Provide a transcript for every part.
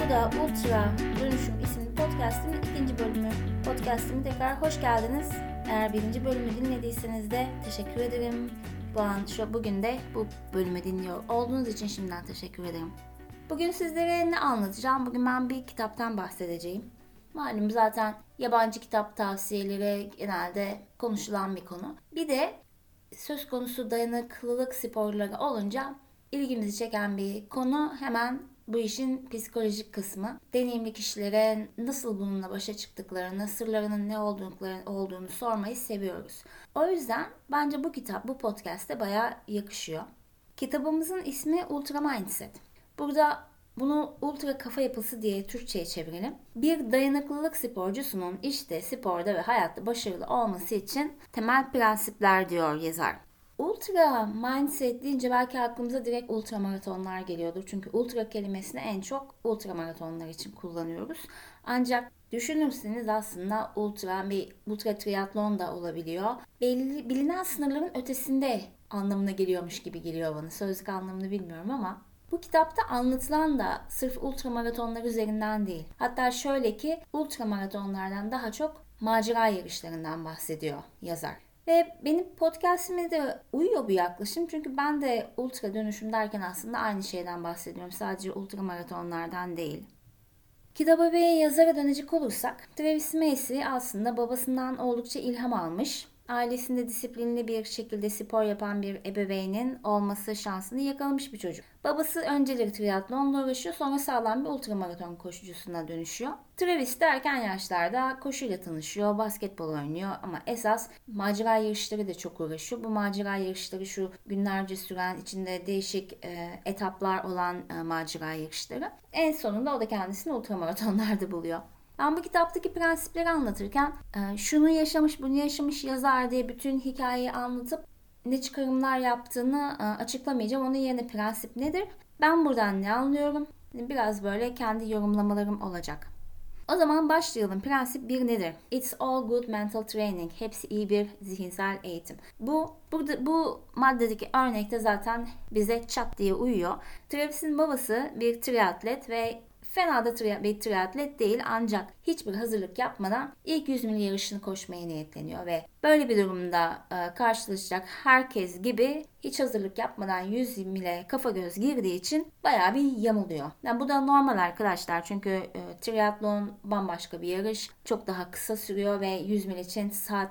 Bu da Ultra Dönüşüm isimli podcast'imin ikinci bölümü. Podcast'ime tekrar hoş geldiniz. Eğer birinci bölümü dinlediyseniz de teşekkür ederim. Bugün de bu bölümü dinliyor olduğunuz için şimdiden teşekkür ederim. Bugün sizlere ne anlatacağım? Bugün ben bir kitaptan bahsedeceğim. Malum zaten yabancı kitap tavsiyeleri genelde konuşulan bir konu. Bir de söz konusu dayanıklılık sporları olunca ilgimizi çeken bir konu hemen bu işin psikolojik kısmı. Deneyimli kişilere nasıl bununla başa çıktıklarını, sırlarının ne olduğunu sormayı seviyoruz. O yüzden bence bu kitap, bu podcast'te bayağı yakışıyor. Kitabımızın ismi Ultra Mindset. Burada bunu ultra kafa yapısı diye Türkçe'ye çevirelim. Bir dayanıklılık sporcusunun işte, sporda ve hayatta başarılı olması için temel prensipler diyor yazar. Ultra mindset deyince belki aklımıza direkt ultra maratonlar geliyordur. Çünkü ultra kelimesini en çok ultra maratonlar için kullanıyoruz. Ancak düşünürseniz aslında ultra triatlon da olabiliyor. Bilinen sınırların ötesinde anlamına geliyormuş gibi geliyor bana. Sözlük anlamını bilmiyorum ama bu kitapta anlatılan da sırf ultramaratonlar üzerinden değil. Hatta şöyle ki ultramaratonlardan daha çok macera yarışlarından bahsediyor yazar. Ve benim podcastime de uyuyor bu yaklaşım. Çünkü ben de ultra dönüşüm derken aslında aynı şeyden bahsediyorum. Sadece ultramaratonlardan değil. Kitaba ve yazara dönecek olursak, Travis Macy aslında babasından oldukça ilham almış. Ailesinde disiplinli bir şekilde spor yapan bir ebeveynin olması şansını yakalamış bir çocuk. Babası önceleri triatlonla uğraşıyor, sonra sağlam bir ultramaraton koşucusuna dönüşüyor. Travis de erken yaşlarda koşuyla tanışıyor, basketbol oynuyor ama esas macera yarışları da çok uğraşıyor. Bu macera yarışları şu günlerce süren, içinde değişik etaplar olan macera yarışları. En sonunda o da kendisini ultramaratonlarda buluyor. Ben bu kitaptaki prensipleri anlatırken şunu yaşamış, bunu yaşamış yazar diye bütün hikayeyi anlatıp ne çıkarımlar yaptığını açıklamayacağım. Onun yerine prensip nedir? Ben buradan ne anlıyorum? Biraz böyle kendi yorumlamalarım olacak. O zaman başlayalım. Prensip 1 nedir? It's all good mental training. Hepsi iyi bir zihinsel eğitim. Bu maddedeki örnekte zaten bize çat diye uyuyor. Travis'in babası bir triatlet ve fena da bir triatlet değil, ancak hiçbir hazırlık yapmadan ilk 100 mil yarışını koşmaya niyetleniyor ve böyle bir durumda karşılaşacak herkes gibi hiç hazırlık yapmadan 100 mile kafa göz girdiği için bayağı bir yamuluyor. Yani bu da normal arkadaşlar, çünkü triatlon bambaşka bir yarış. Çok daha kısa sürüyor ve 100 mil için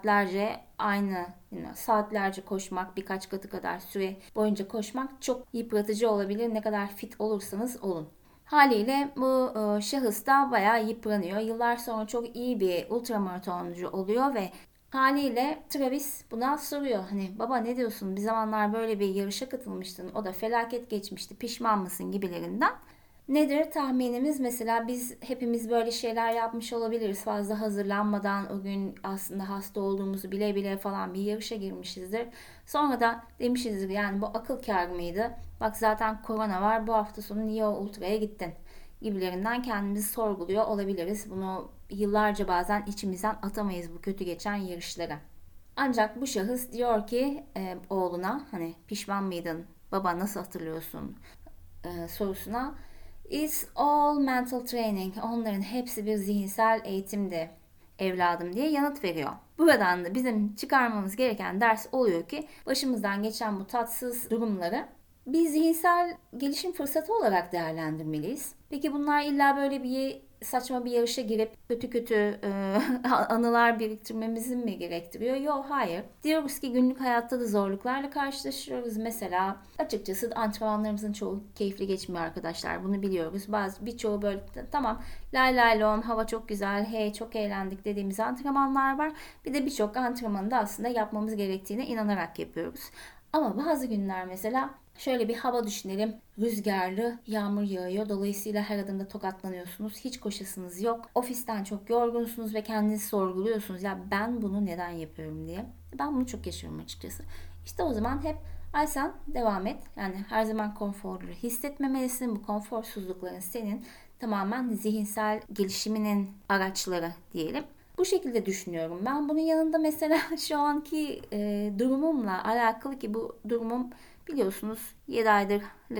saatlerce koşmak, birkaç katı kadar süre boyunca koşmak çok yıpratıcı olabilir, ne kadar fit olursanız olun. Haliyle bu şahıs da bayağı yıpranıyor. Yıllar sonra çok iyi bir ultramaratoncu oluyor ve haliyle Travis buna soruyor. Hani baba ne diyorsun? Bir zamanlar böyle bir yarışa katılmıştın. O da felaket geçmişti. Pişman mısın gibilerinden. Nedir tahminimiz? Mesela biz hepimiz böyle şeyler yapmış olabiliriz. Fazla hazırlanmadan o gün aslında hasta olduğumuzu bile bile falan bir yarışa girmişizdir. Sonra da demişizdir yani bu akıl kârı mıydı? Bak zaten korona var, bu hafta sonu niye o ultraya gittin? Gibilerinden kendimizi sorguluyor olabiliriz. Bunu yıllarca bazen içimizden atamayız bu kötü geçen yarışları. Ancak bu şahıs diyor ki oğluna hani pişman mıydın? Baba nasıl hatırlıyorsun? Sorusuna It's all mental training. Onların hepsi bir zihinsel eğitimdi evladım diye yanıt veriyor. Buradan da bizim çıkarmamız gereken ders oluyor ki başımızdan geçen bu tatsız durumları bir zihinsel gelişim fırsatı olarak değerlendirmeliyiz. Peki bunlar illa böyle saçma bir yarışa girip kötü anılar biriktirmemizi mi gerektiriyor? Yok, hayır. Diyoruz ki günlük hayatta da zorluklarla karşılaşıyoruz. Mesela açıkçası antrenmanlarımızın çoğu keyifli geçmiyor arkadaşlar. Bunu biliyoruz. Birçoğu böyle tamam lay lay lon, hava çok güzel, hey çok eğlendik dediğimiz antrenmanlar var. Bir de birçok antrenmanı da aslında yapmamız gerektiğine inanarak yapıyoruz. Ama bazı günler mesela şöyle bir hava düşünelim. Rüzgarlı, yağmur yağıyor. Dolayısıyla her adımda tokatlanıyorsunuz. Hiç koşasınız yok. Ofisten çok yorgunsunuz ve kendinizi sorguluyorsunuz. Ya ben bunu neden yapıyorum diye. Ben bunu çok yaşıyorum açıkçası. İşte o zaman hep Aysen devam et. Yani her zaman konforlu hissetmemelisin. Bu konforsuzlukların senin tamamen zihinsel gelişiminin araçları diyelim. Bu şekilde düşünüyorum. Ben bunun yanında mesela şu anki durumumla alakalı ki bu durumum biliyorsunuz 7 aylık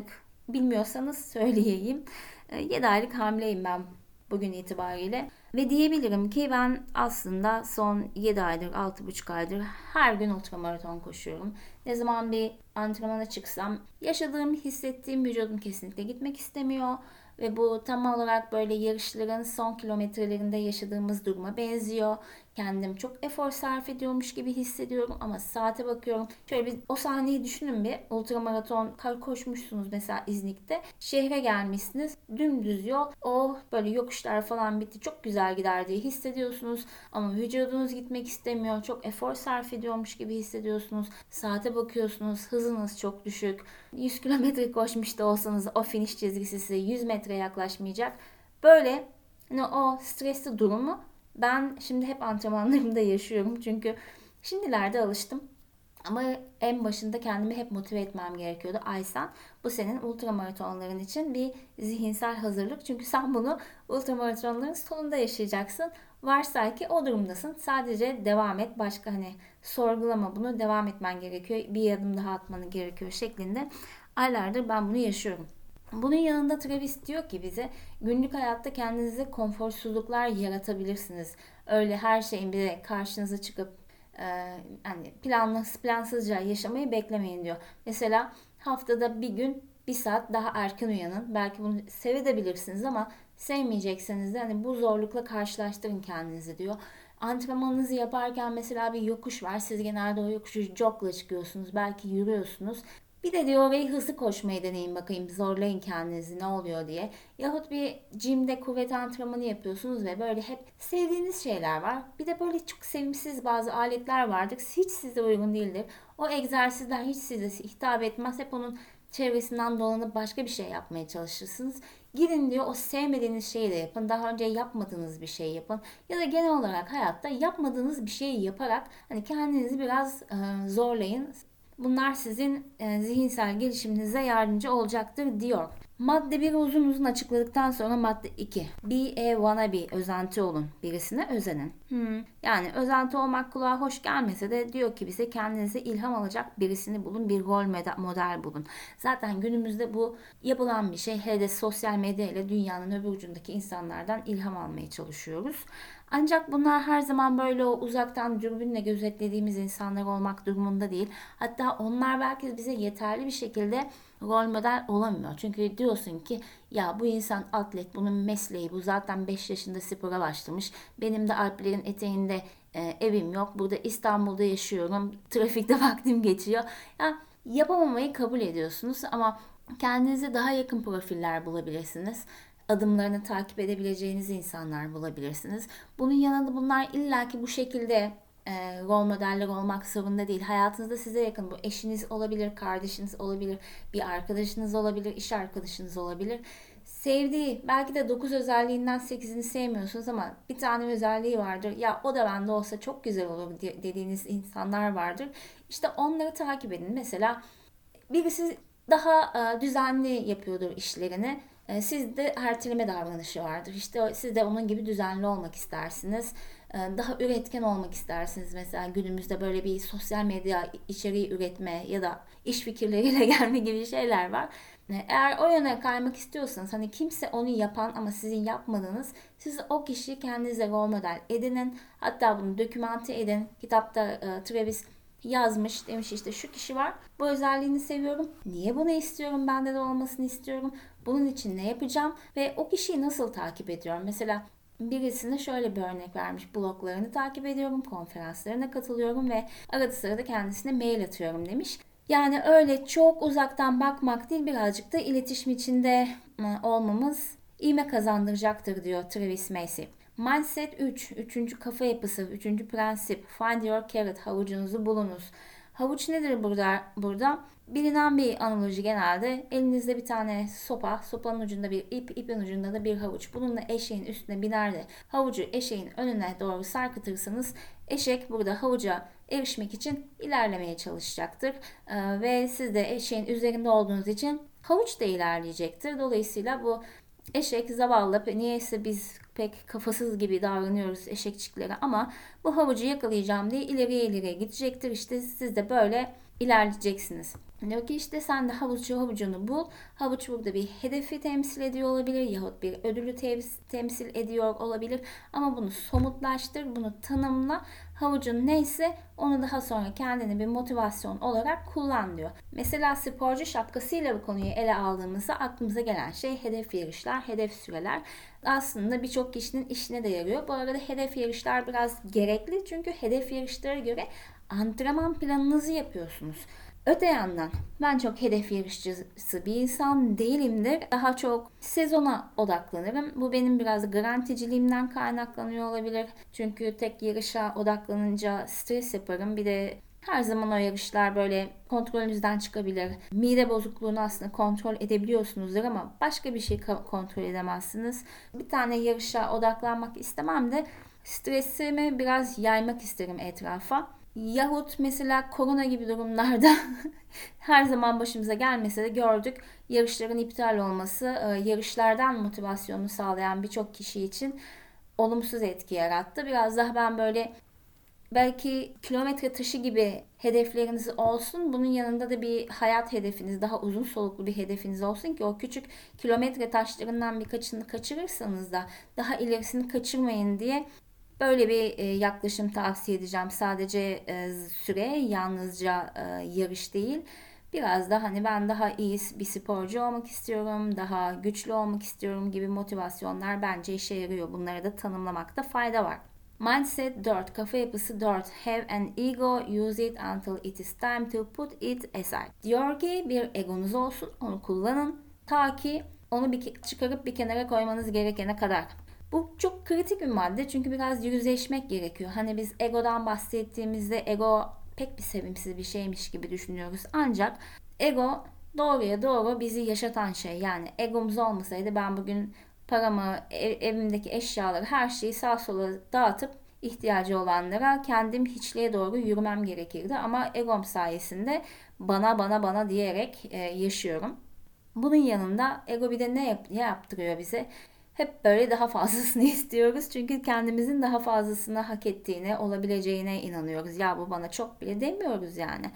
bilmiyorsanız söyleyeyim. 7 aylık hamileyim ben bugün itibariyle. Ve diyebilirim ki ben aslında son 7 aydır, 6,5 aydır her gün ultramaraton koşuyorum. Ne zaman bir antrenmana çıksam yaşadığım, hissettiğim vücudum kesinlikle gitmek istemiyor. Ve bu tam olarak böyle yarışların son kilometrelerinde yaşadığımız duruma benziyor. Kendim çok efor sarf ediyormuş gibi hissediyorum ama saate bakıyorum. Şöyle bir o sahneyi düşünün bir. Ultramaraton koşmuşsunuz mesela İznik'te. Şehre gelmişsiniz. Dümdüz yol. Oh böyle yokuşlar falan bitti. Çok güzel gider diye hissediyorsunuz. Ama vücudunuz gitmek istemiyor. Çok efor sarf ediyormuş gibi hissediyorsunuz. Saate bakıyorsunuz. Hızınız çok düşük. 100 kilometre koşmuş da olsanız o finish çizgisi size 100 metre yaklaşmayacak. Böyle hani o stresli durumu ben şimdi hep antrenmanlarımda yaşıyorum. Çünkü şimdilerde alıştım. Ama en başında kendimi hep motive etmem gerekiyordu. Aysen, bu senin ultramaratonların için bir zihinsel hazırlık. Çünkü sen bunu ultramaratonların sonunda yaşayacaksın. Varsay ki o durumdasın. Sadece devam et. Başka sorgulama bunu. Devam etmen gerekiyor. Bir adım daha atmanı gerekiyor şeklinde. Aylardır ben bunu yaşıyorum. Bunun yanında Travis diyor ki bize günlük hayatta kendinize konforsuzluklar yaratabilirsiniz. Öyle her şeyin bir de karşınıza çıkıp hani plansızca yaşamayı beklemeyin diyor. Mesela haftada bir gün bir saat daha erken uyanın. Belki bunu sevebilirsiniz ama sevmeyecekseniz de hani bu zorlukla karşılaştırın kendinizi diyor. Antrenmanınızı yaparken mesela bir yokuş var. Siz genelde o yokuşu jogla çıkıyorsunuz. Belki yürüyorsunuz. Bir de diyor orayı hızlı koşmayı deneyin bakayım. Zorlayın kendinizi ne oluyor diye. Yahut bir jimde kuvvet antrenmanı yapıyorsunuz ve böyle hep sevdiğiniz şeyler var. Bir de böyle çok sevimsiz bazı aletler vardır. Hiç size uygun değildir. O egzersizler hiç size hitap etmez. Hep onun çevresinden dolanıp başka bir şey yapmaya çalışırsınız. Gidin diyor o sevmediğiniz şeyi de yapın. Daha önce yapmadığınız bir şey yapın. Ya da genel olarak hayatta yapmadığınız bir şeyi yaparak hani kendinizi biraz zorlayın. Bunlar sizin zihinsel gelişiminize yardımcı olacaktır diyor. Madde 1 uzun uzun açıkladıktan sonra madde 2. Be a wannabe, özenti olun. Birisine özenin. Yani özenti olmak kulağa hoş gelmese de diyor ki bize kendinize ilham alacak birisini bulun. Bir rol model bulun. Zaten günümüzde bu yapılan bir şey. Hele de sosyal medya ile dünyanın öbür ucundaki insanlardan ilham almaya çalışıyoruz. Ancak bunlar her zaman böyle o uzaktan dürbünle gözetlediğimiz insanlar olmak durumunda değil. Hatta onlar belki bize yeterli bir şekilde rol model olamıyor. Çünkü diyorsun ki ya bu insan atlet, bunun mesleği bu, zaten 5 yaşında spora başlamış. Benim de Alplerin eteğinde evim yok. Burada İstanbul'da yaşıyorum. Trafikte vaktim geçiyor. Ya yapamamayı kabul ediyorsunuz ama kendinize daha yakın profiller bulabilirsiniz. Adımlarını takip edebileceğiniz insanlar bulabilirsiniz. Bunun yanında bunlar illaki bu şekilde rol modeller olmak zorunda değil. Hayatınızda size yakın bu eşiniz olabilir, kardeşiniz olabilir, bir arkadaşınız olabilir, iş arkadaşınız olabilir. Sevdiği belki de 9 özelliğinden 8'ini sevmiyorsunuz ama bir tane özelliği vardır. Ya o da bende olsa çok güzel olur dediğiniz insanlar vardır. İşte onları takip edin. Mesela birisi daha düzenli yapıyordur işlerini. Sizde erteleme davranışı vardır. İşte siz de onun gibi düzenli olmak istersiniz. Daha üretken olmak istersiniz. Mesela günümüzde böyle bir sosyal medya içeriği üretme ya da iş fikirleriyle gelme gibi şeyler var. Eğer o yöne kaymak istiyorsanız hani kimse onu yapan ama sizin yapmadığınız, siz o kişiyi kendinize rol model edinin. Hatta bunu dokümante edin. Kitapta Travis yazmış, demiş işte şu kişi var, bu özelliğini seviyorum, niye bunu istiyorum, bende de olmasını istiyorum, bunun için ne yapacağım ve o kişiyi nasıl takip ediyorum. Mesela birisine şöyle bir örnek vermiş: bloglarını takip ediyorum, konferanslarına katılıyorum ve arada sırada kendisine mail atıyorum demiş. Yani öyle çok uzaktan bakmak değil, birazcık da iletişim içinde olmamız ivme kazandıracaktır diyor Travis Macy. Mindset 3. Üçüncü kafa yapısı. Üçüncü prensip. Find your carrot. Havucunuzu bulunuz. Havuç nedir burada? Bilinen bir analoji genelde. Elinizde bir tane sopa. Sopanın ucunda bir ip. İpin ucunda da bir havuç. Bununla eşeğin üstüne biner de havucu eşeğin önüne doğru sarkıtırsanız eşek burada havuca erişmek için ilerlemeye çalışacaktır. Ve siz de eşeğin üzerinde olduğunuz için havuç da ilerleyecektir. Dolayısıyla bu eşek zavallı, niyeyse biz pek kafasız gibi davranıyoruz eşekçiklere ama bu havucu yakalayacağım diye ileriye gidecektir. İşte siz de böyle ilerleyeceksiniz. Diyor ki işte sen de havucunu bul. Havuç burada bir hedefi temsil ediyor olabilir yahut bir ödülü temsil ediyor olabilir. Ama bunu somutlaştır, bunu tanımla. Havucun neyse onu daha sonra kendine bir motivasyon olarak kullan diyor. Mesela sporcu şapkasıyla bu konuyu ele aldığımızda aklımıza gelen şey hedef yarışlar, hedef süreler. Aslında birçok kişinin işine de yarıyor. Bu arada hedef yarışlar biraz gerekli çünkü hedef yarışlara göre antrenman planınızı yapıyorsunuz. Öte yandan ben çok hedef yarışçısı bir insan değilimdir. Daha çok sezona odaklanırım. Bu benim biraz garanticiliğimden kaynaklanıyor olabilir. Çünkü tek yarışa odaklanınca stres yaparım. Bir de her zaman o yarışlar böyle kontrolünüzden çıkabilir. Mide bozukluğunu aslında kontrol edebiliyorsunuzdur ama başka bir şey kontrol edemezsiniz. Bir tane yarışa odaklanmak istemem de stresimi biraz yaymak isterim etrafa. Yahut mesela korona gibi durumlarda her zaman başımıza gelmese de gördük. Yarışların iptal olması yarışlardan motivasyonu sağlayan birçok kişi için olumsuz etki yarattı. Biraz daha ben böyle belki kilometre taşı gibi hedefleriniz olsun. Bunun yanında da bir hayat hedefiniz, daha uzun soluklu bir hedefiniz olsun ki o küçük kilometre taşlarından birkaçını kaçırırsanız da daha ilerisini kaçırmayın diye böyle bir yaklaşım tavsiye edeceğim. Sadece süre, yalnızca yarış değil. Biraz da hani ben daha iyi bir sporcu olmak istiyorum, daha güçlü olmak istiyorum gibi motivasyonlar bence işe yarıyor. Bunları da tanımlamakta fayda var. Mindset 4, kafa yapısı 4. Have an ego, use it until it is time to put it aside. Diyor ki bir egonuz olsun, onu kullanın ta ki onu çıkarıp bir kenara koymanız gerekene kadar. Bu çok kritik bir madde çünkü biraz yüzleşmek gerekiyor. Hani biz egodan bahsettiğimizde ego pek bir sevimsiz bir şeymiş gibi düşünüyoruz. Ancak ego doğruya doğru bizi yaşatan şey. Yani egomuz olmasaydı ben bugün paramı, evimdeki eşyaları, her şeyi sağa sola dağıtıp ihtiyacı olanlara kendim hiçliğe doğru yürümem gerekirdi. Ama egom sayesinde bana diyerek yaşıyorum. Bunun yanında ego bir de ne yaptırıyor bize? Hep böyle daha fazlasını istiyoruz. Çünkü kendimizin daha fazlasını hak ettiğine, olabileceğine inanıyoruz. Ya bu bana çok bile demiyoruz yani.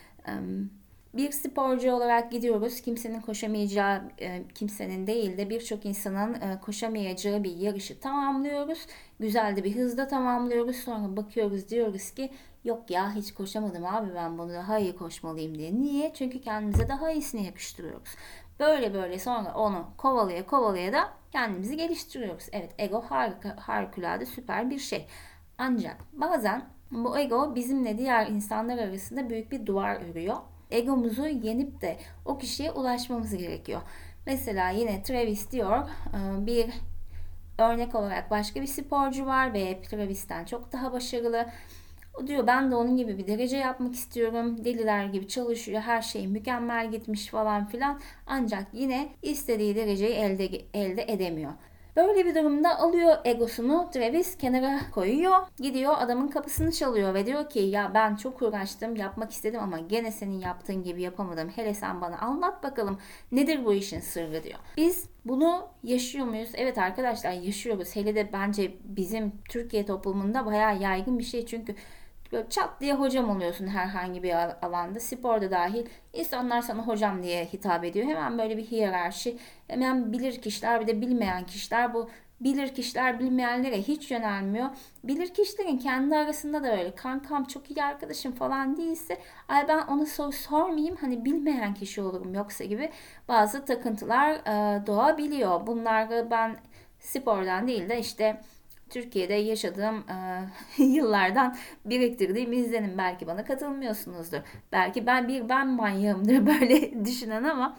Bir sporcu olarak gidiyoruz. Kimsenin koşamayacağı, kimsenin değil de birçok insanın koşamayacağı bir yarışı tamamlıyoruz. Güzel de bir hızda tamamlıyoruz. Sonra bakıyoruz diyoruz ki yok ya hiç koşamadım abi ben bunu daha iyi koşmalıyım diye. Niye? Çünkü kendimize daha iyisini yakıştırıyoruz. Böyle sonra onu kovalaya da kendimizi geliştiriyoruz. Evet ego harikulade süper bir şey. Ancak bazen bu ego bizimle diğer insanlar arasında büyük bir duvar örüyor. Egomuzu yenip de o kişiye ulaşmamız gerekiyor. Mesela yine Travis diyor bir örnek olarak başka bir sporcu var ve Travis'ten çok daha başarılı. O diyor ben de onun gibi bir derece yapmak istiyorum. Deliler gibi çalışıyor. Her şey mükemmel gitmiş falan filan. Ancak yine istediği dereceyi elde edemiyor. Böyle bir durumda alıyor egosunu Travis kenara koyuyor. Gidiyor adamın kapısını çalıyor ve diyor ki ya ben çok uğraştım yapmak istedim ama gene senin yaptığın gibi yapamadım. Hele sen bana anlat bakalım nedir bu işin sırrı diyor. Biz bunu yaşıyor muyuz? Evet arkadaşlar yaşıyoruz. Hele de bence bizim Türkiye toplumunda bayağı yaygın bir şey çünkü böyle çat diye hocam oluyorsun herhangi bir alanda. Sporda dahil insanlar sana hocam diye hitap ediyor. Hemen böyle bir hiyerarşi. Hemen bilir kişiler bir de bilmeyen kişiler. Bu bilir kişiler bilmeyenlere hiç yönelmiyor. Bilir kişilerin kendi arasında da öyle kankam çok iyi arkadaşım falan değilse ay ben ona soru sormayayım hani bilmeyen kişi olurum yoksa gibi bazı takıntılar doğabiliyor. Bunları ben spordan değil de işte Türkiye'de yaşadığım yıllardan biriktirdiğim izlenim. Belki bana katılmıyorsunuzdur. Belki ben manyağımdır böyle düşünen ama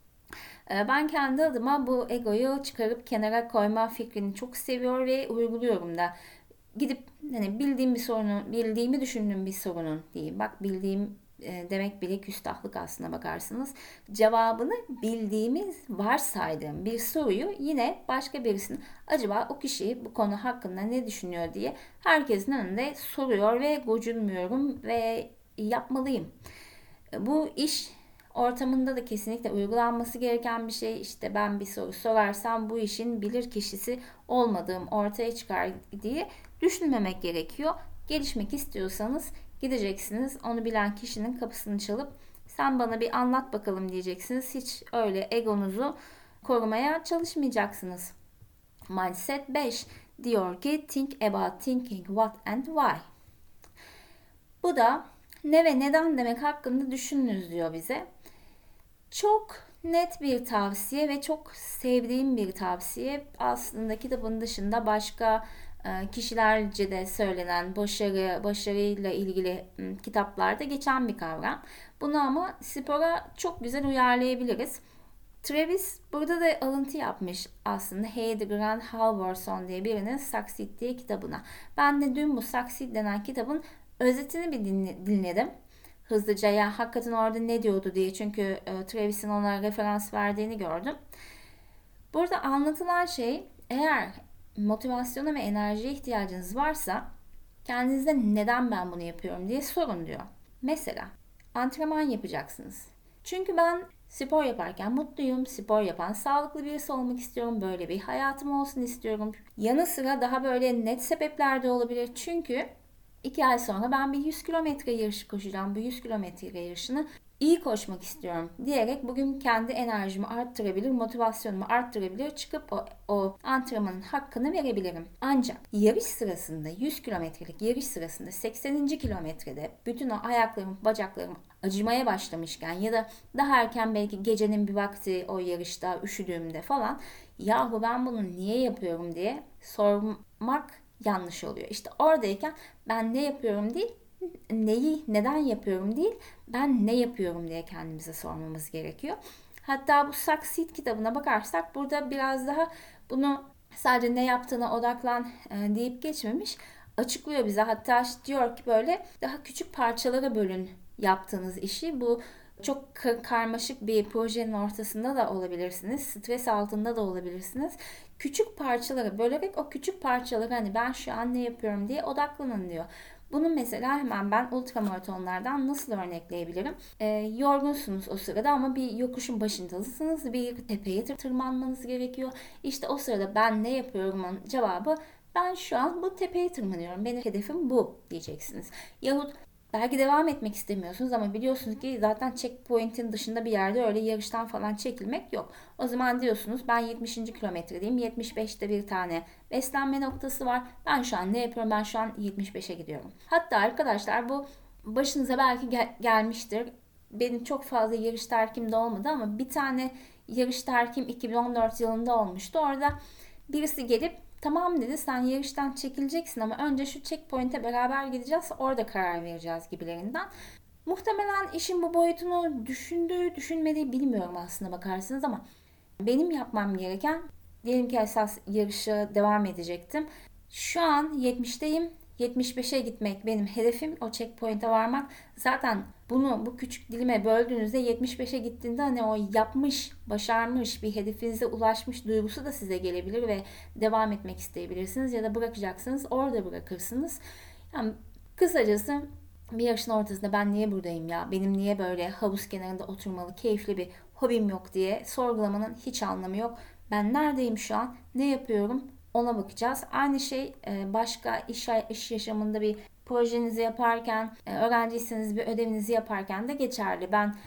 ben kendi adıma bu egoyu çıkarıp kenara koyma fikrini çok seviyor ve uyguluyorum da. Gidip hani bildiğimi düşündüğüm bir sorunun diyeyim. Bak bildiğim demek bile küstahlık aslına bakarsınız. Cevabını bildiğimiz varsaydığım bir soruyu yine başka birisinin acaba o kişi bu konu hakkında ne düşünüyor diye herkesin önünde soruyor ve gocunmuyorum ve yapmalıyım. Bu iş ortamında da kesinlikle uygulanması gereken bir şey. İşte ben bir soru sorarsam bu işin bilir kişisi olmadığım ortaya çıkar diye düşünmemek gerekiyor. Gelişmek istiyorsanız Gideceksiniz, onu bilen kişinin kapısını çalıp sen bana bir anlat bakalım diyeceksiniz. Hiç öyle egonuzu korumaya çalışmayacaksınız. Mindset 5 diyor ki think about thinking what and why. Bu da ne ve neden demek hakkında düşününüz diyor bize. Çok net bir tavsiye ve çok sevdiğim bir tavsiye. Aslında kitabın dışında başka kişilerce de söylenen başarıyla ilgili kitaplarda geçen bir kavram. Bunu ama spora çok güzel uyarlayabiliriz. Travis burada da alıntı yapmış aslında Heidi Grant Halvorson diye birinin Succeed diye kitabına. Ben de dün bu Succeed denen kitabın özetini bir dinledim. Hızlıca ya hakikaten orada ne diyordu diye, çünkü Travis'in ona referans verdiğini gördüm. Burada anlatılan şey, eğer motivasyona ve enerjiye ihtiyacınız varsa kendinize neden ben bunu yapıyorum diye sorun diyor. Mesela antrenman yapacaksınız. Çünkü ben spor yaparken mutluyum. Spor yapan sağlıklı birisi olmak istiyorum. Böyle bir hayatım olsun istiyorum. Yanı sıra daha böyle net sebepler de olabilir. Çünkü 2 ay sonra ben bir 100 kilometre yarışı koşacağım. Bu 100 kilometre yarışını iyi koşmak istiyorum diyerek bugün kendi enerjimi arttırabilir, motivasyonumu arttırabilir, çıkıp o antrenmanın hakkını verebilirim. Ancak yarış sırasında, 100 kilometrelik yarış sırasında 80. kilometrede bütün o ayaklarım, bacaklarım acımaya başlamışken ya da daha erken belki gecenin bir vakti o yarışta üşüdüğümde falan, yahu ben bunu niye yapıyorum diye sormak yanlış oluyor. İşte oradayken ben ne yapıyorum değil, neyi neden yapıyorum değil, ben ne yapıyorum diye kendimize sormamız gerekiyor. Hatta bu Succeed kitabına bakarsak burada biraz daha bunu sadece ne yaptığına odaklan deyip geçmemiş, açıklıyor bize. Hatta diyor ki böyle daha küçük parçalara bölün yaptığınız işi. Bu çok karmaşık bir projenin ortasında da olabilirsiniz. Stres altında da olabilirsiniz. Küçük parçalara bölerek o küçük parçaları hani ben şu an ne yapıyorum diye odaklanın diyor. Bunu mesela hemen ben ultramaratonlardan nasıl örnekleyebilirim? Yorgunsunuz o sırada ama bir yokuşun başındasınız. Bir tepeye tırmanmanız gerekiyor. İşte o sırada ben ne yapıyorumun cevabı, ben şu an bu tepeye tırmanıyorum. Benim hedefim bu diyeceksiniz. Yahut belki devam etmek istemiyorsunuz ama biliyorsunuz ki zaten checkpoint'in dışında bir yerde öyle yarıştan falan çekilmek yok. O zaman diyorsunuz ben 70. kilometredeyim. 75'te bir tane beslenme noktası var. Ben şu an ne yapıyorum? Ben şu an 75'e gidiyorum. Hatta arkadaşlar bu başınıza belki gelmiştir. Benim çok fazla yarış terkimde olmadı ama bir tane yarış terkim 2014 yılında olmuştu. Orada birisi gelip tamam dedi, sen yarıştan çekileceksin ama önce şu checkpoint'e beraber gideceğiz, orada karar vereceğiz gibilerinden. Muhtemelen işin bu boyutunu düşündüğü düşünmediği bilmiyorum aslında bakarsanız ama benim yapmam gereken, diyelim ki esas yarışa devam edecektim. Şu an 70'teyim. 75'e gitmek benim hedefim. O checkpoint'e varmak. Zaten bunu bu küçük dilime böldüğünüzde 75'e gittiğinde hani o yapmış, başarmış, bir hedefinize ulaşmış duygusu da size gelebilir ve devam etmek isteyebilirsiniz ya da bırakacaksınız. Orada bırakırsınız. Yani kısacası bir yarışın ortasında ben niye buradayım ya? Benim niye böyle havuz kenarında oturmalı, keyifli bir hobim yok diye sorgulamanın hiç anlamı yok. Ben neredeyim şu an? Ne yapıyorum? Ona bakacağız. Aynı şey başka iş yaşamında bir projenizi yaparken, öğrenciyseniz bir ödevinizi yaparken de geçerli. Ben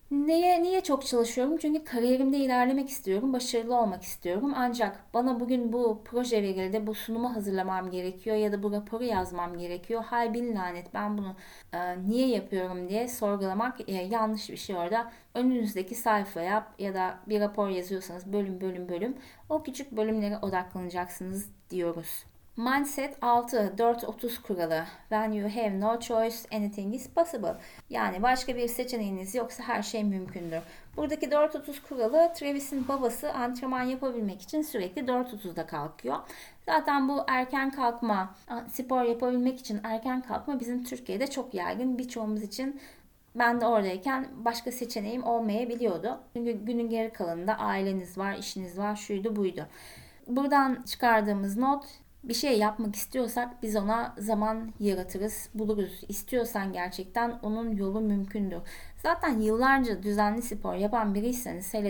niye çok çalışıyorum? Çünkü kariyerimde ilerlemek istiyorum, başarılı olmak istiyorum. Ancak bana bugün bu proje verildi, bu sunumu hazırlamam gerekiyor ya da bu raporu yazmam gerekiyor. Hay bin lanet, ben bunu niye yapıyorum diye sorgulamak yanlış bir şey orada. Önünüzdeki sayfaya ya da bir rapor yazıyorsanız bölüm o küçük bölümlere odaklanacaksınız diyoruz. Mindset 6. 4-30 kuralı. When you have no choice, anything is possible. Yani başka bir seçeneğiniz yoksa her şey mümkündür. Buradaki 4-30 kuralı, Travis'in babası antrenman yapabilmek için sürekli 4.30'da kalkıyor. Zaten bu erken kalkma, spor yapabilmek için erken kalkma bizim Türkiye'de çok yaygın. Birçoğumuz için, ben de oradayken başka seçeneğim olmayabiliyordu. Çünkü günün geri kalanında aileniz var, işiniz var, şuydu buydu. Buradan çıkardığımız not, bir şey yapmak istiyorsak biz ona zaman yaratırız, buluruz. İstiyorsan gerçekten onun yolu mümkündür. Zaten yıllarca düzenli spor yapan biriyseniz, hele de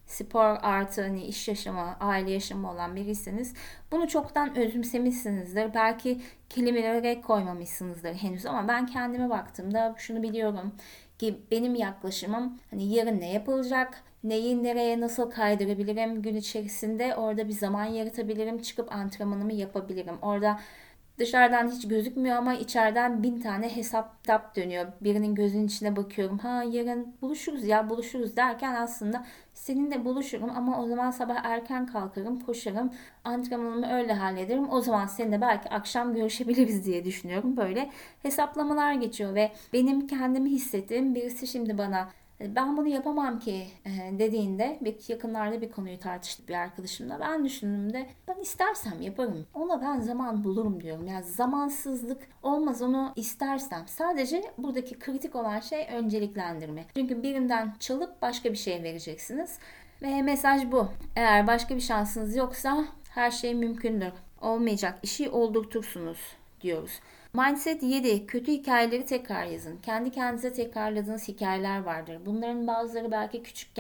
spor artı hani iş yaşamı, aile yaşamı olan biriyseniz bunu çoktan özümsemişsinizdir. Belki kelimelere koymamışsınızdır henüz ama ben kendime baktığımda şunu biliyorum ki benim yaklaşımım hani yarın ne yapılacak, neyi nereye nasıl kaydırabilirim gün içerisinde, orada bir zaman yaratabilirim, çıkıp antrenmanımı yapabilirim. Orada dışarıdan hiç gözükmüyor ama içeriden 1000 tane hesap kitap dönüyor. Birinin gözünün içine bakıyorum. Ha yarın buluşuruz ya buluşuruz derken aslında seninle buluşurum ama o zaman sabah erken kalkarım, koşarım, antrenmanımı öyle hallederim. O zaman seninle belki akşam görüşebiliriz diye düşünüyorum. Böyle hesaplamalar geçiyor ve benim kendimi hissettiğim birisi şimdi bana ben bunu yapamam ki dediğinde yakınlarda bir konuyu tartıştık bir arkadaşımla. Ben düşündüğümde ben istersem yaparım. Ona ben zaman bulurum diyorum. Yani zamansızlık olmaz onu istersem. Sadece buradaki kritik olan şey önceliklendirme. Çünkü birinden çalıp başka bir şey vereceksiniz. Ve mesaj bu. Eğer başka bir şansınız yoksa her şey mümkündür. Olmayacak işi oldurtursunuz diyoruz. Mindset 7. Kötü hikayeleri tekrar yazın. Kendi kendinize tekrarladığınız hikayeler vardır. Bunların bazıları belki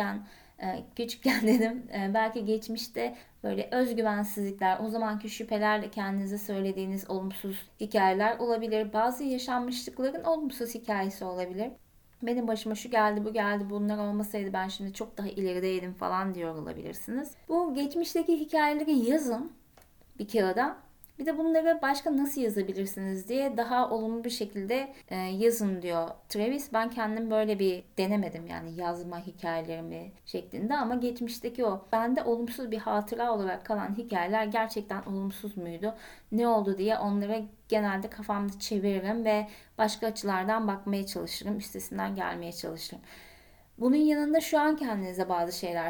küçükken dedim, belki geçmişte böyle özgüvensizlikler, o zamanki şüphelerle kendinize söylediğiniz olumsuz hikayeler olabilir. Bazı yaşanmışlıkların olumsuz hikayesi olabilir. Benim başıma şu geldi, bu geldi, bunlar olmasaydı ben şimdi çok daha ilerideydim falan diyor olabilirsiniz. Bu geçmişteki hikayeleri yazın bir kağıda. Bir de bunları başka nasıl yazabilirsiniz diye daha olumlu bir şekilde yazın diyor Travis. Ben kendim böyle bir denemedim yani yazma hikayelerimi şeklinde ama geçmişteki o bende olumsuz bir hatıra olarak kalan hikayeler gerçekten olumsuz muydu? Ne oldu diye onlara genelde kafamda çeviririm ve başka açılardan bakmaya çalışırım. Üstesinden gelmeye çalışırım. Bunun yanında şu an kendinize bazı şeyler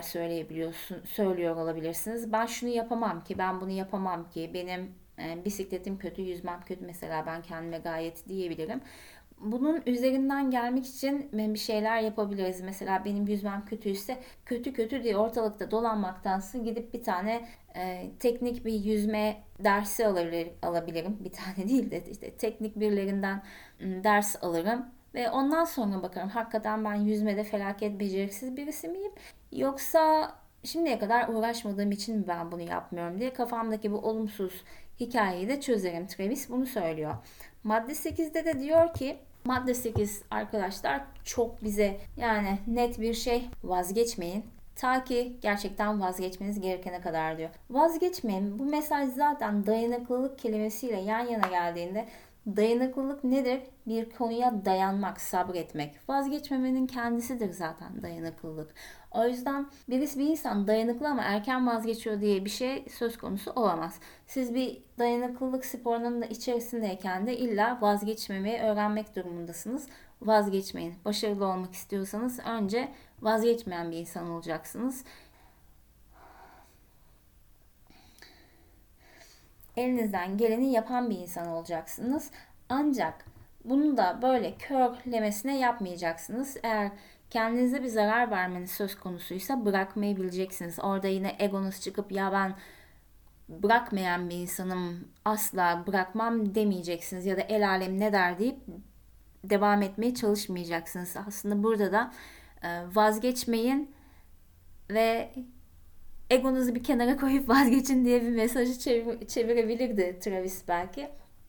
söylüyor olabilirsiniz. Ben şunu yapamam ki, ben bunu yapamam ki, benim bisikletim kötü, yüzmem kötü mesela ben kendime gayet diyebilirim. Bunun üzerinden gelmek için bir şeyler yapabiliriz. Mesela benim yüzmem kötüyse kötü kötü diye ortalıkta dolanmaktansa gidip bir tane teknik bir yüzme dersi alabilirim. Bir tane değil de işte teknik birilerinden ders alırım. Ve ondan sonra bakarım hakikaten ben yüzmede felaket beceriksiz birisi miyim? Yoksa şimdiye kadar uğraşmadığım için mi ben bunu yapmıyorum diye kafamdaki bu olumsuz hikayeyi de çözerim. Travis bunu söylüyor. Madde 8'de de diyor ki madde 8 arkadaşlar çok bize yani net bir şey vazgeçmeyin. Ta ki gerçekten vazgeçmeniz gerekene kadar diyor. Vazgeçmeyin. Bu mesaj zaten dayanıklılık kelimesiyle yan yana geldiğinde dayanıklılık nedir? Bir konuya dayanmak, sabretmek. Vazgeçmemenin kendisidir zaten dayanıklılık. O yüzden bir insan dayanıklı ama erken vazgeçiyor diye bir şey söz konusu olamaz. Siz bir dayanıklılık sporunun da içerisindeyken de illa vazgeçmemeyi öğrenmek durumundasınız. Vazgeçmeyin. Başarılı olmak istiyorsanız önce vazgeçmeyen bir insan olacaksınız. Elinizden geleni yapan bir insan olacaksınız. Ancak bunu da böyle körlemesine yapmayacaksınız. Eğer kendinize bir zarar vermeniz söz konusuysa bırakmayı bileceksiniz. Orada yine egonuz çıkıp ya ben bırakmayan bir insanım asla bırakmam demeyeceksiniz. Ya da el alem ne der deyip devam etmeye çalışmayacaksınız. Aslında burada da vazgeçmeyin ve egonuzu bir kenara koyup vazgeçin diye bir mesajı çevirebilirdi Travis belki.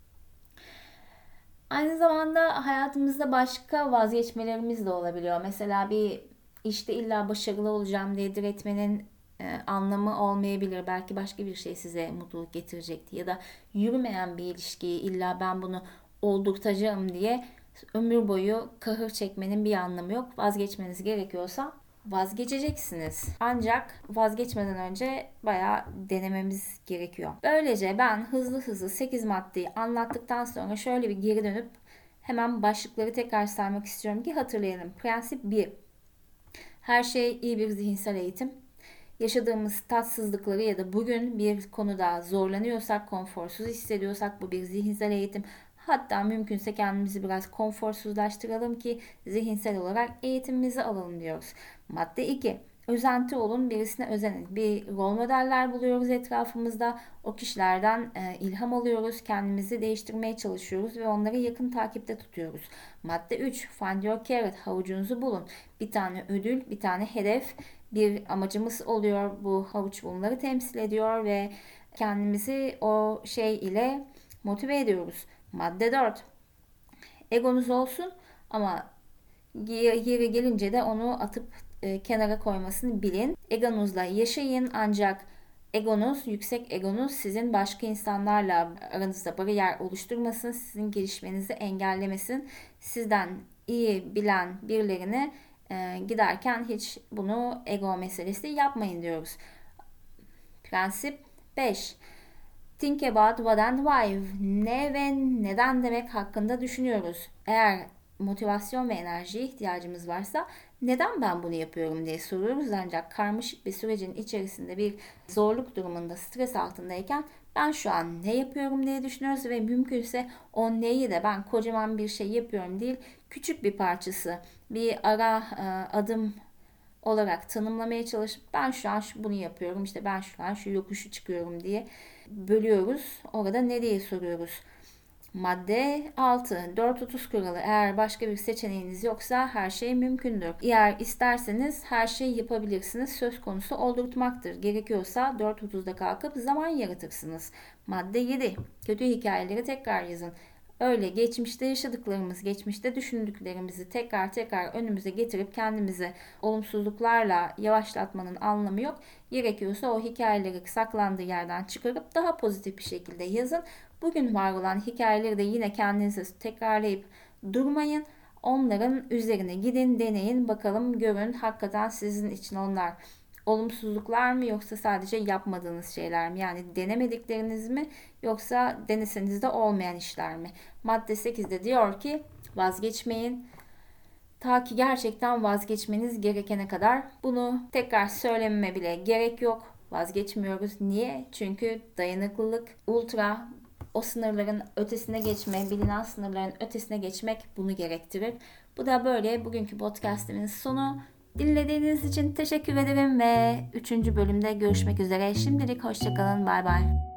Aynı zamanda hayatımızda başka vazgeçmelerimiz de olabiliyor. Mesela bir işte illa başarılı olacağım diye diretmenin anlamı olmayabilir. Belki başka bir şey size mutluluk getirecekti. Ya da yürümeyen bir ilişkiyi illa ben bunu oldurtacağım diye ömür boyu kahır çekmenin bir anlamı yok. Vazgeçmeniz gerekiyorsa vazgeçeceksiniz. Ancak vazgeçmeden önce bayağı denememiz gerekiyor. Böylece ben hızlı 8 maddeyi anlattıktan sonra şöyle bir geri dönüp hemen başlıkları tekrar saymak istiyorum ki hatırlayalım. Prensip 1. Her şey iyi bir zihinsel eğitim. Yaşadığımız tatsızlıkları ya da bugün bir konuda zorlanıyorsak, konforsuz hissediyorsak bu bir zihinsel eğitim. Hatta mümkünse kendimizi biraz konforsuzlaştıralım ki zihinsel olarak eğitimimizi alalım diyoruz. Madde 2. Özenti olun, birisine özenin. Bir rol modeller buluyoruz etrafımızda. O kişilerden ilham alıyoruz, kendimizi değiştirmeye çalışıyoruz ve onları yakın takipte tutuyoruz. Madde 3. Find your carrot, havucunuzu bulun. Bir tane ödül, bir tane hedef, bir amacımız oluyor. Bu havuç bunları temsil ediyor ve kendimizi o şey ile motive ediyoruz. Madde 4. Egonuz olsun ama yeri gelince de onu atıp kenara koymasını bilin. Egonuzla yaşayın ancak yüksek egonuz sizin başka insanlarla aranızda bariyer oluşturmasın, sizin gelişmenizi engellemesin. Sizden iyi bilen birilerini giderken hiç bunu ego meselesi yapmayın diyoruz. Prensip 5. Think about what and why. Ne ve neden demek hakkında düşünüyoruz. Eğer motivasyon ve enerjiye ihtiyacımız varsa neden ben bunu yapıyorum diye soruyoruz. Ancak karmaşık bir sürecin içerisinde bir zorluk durumunda, stres altındayken ben şu an ne yapıyorum diye düşünüyoruz ve mümkünse o neyi de ben kocaman bir şey yapıyorum değil, küçük bir parçası, bir ara adım olarak tanımlamaya çalışıp ben şu an bunu yapıyorum, işte ben şu an şu yokuşu çıkıyorum diye bölüyoruz. Orada nereye soruyoruz? Madde 6. 4-30 kuralı. Eğer başka bir seçeneğiniz yoksa her şey mümkündür. Eğer isterseniz her şeyi yapabilirsiniz. Söz konusu oldurtmaktır. Gerekiyorsa 4.30'da kalkıp zaman yaratırsınız. Madde 7. Kötü hikayeleri tekrar yazın. Öyle geçmişte yaşadıklarımız, geçmişte düşündüklerimizi tekrar önümüze getirip kendimizi olumsuzluklarla yavaşlatmanın anlamı yok. Gerekiyorsa o hikayeleri saklandığı yerden çıkarıp daha pozitif bir şekilde yazın. Bugün var olan hikayeleri de yine kendinize tekrarlayıp durmayın. Onların üzerine gidin, deneyin, bakalım, görün. Hakikaten sizin için onlar olumsuzluklar mı yoksa sadece yapmadığınız şeyler mi? Yani denemedikleriniz mi yoksa deneseniz de olmayan işler mi? Madde 8'de diyor ki vazgeçmeyin. Ta ki gerçekten vazgeçmeniz gerekene kadar. Bunu tekrar söylememe bile gerek yok. Vazgeçmiyoruz. Niye? Çünkü dayanıklılık, o sınırların ötesine geçme, bilinen sınırların ötesine geçmek bunu gerektirir. Bu da böyle bugünkü podcast'imin sonu. Dinlediğiniz için teşekkür ederim ve 3. bölümde görüşmek üzere. Şimdilik hoşçakalın. Bay bay.